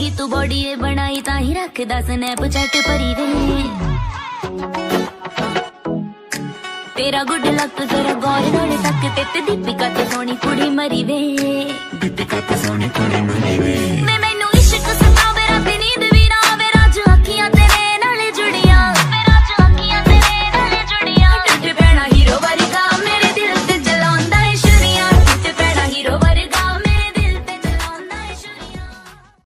तू बॉडी बनाई ताही रखदा स्नैपचैट भरी वे। तेरा गुड लक जरा गौर नाल तक ते दीपिका ते सोनी कुड़ी मरी वे। दीपिका ते सोनी कुड़ी मरी वे।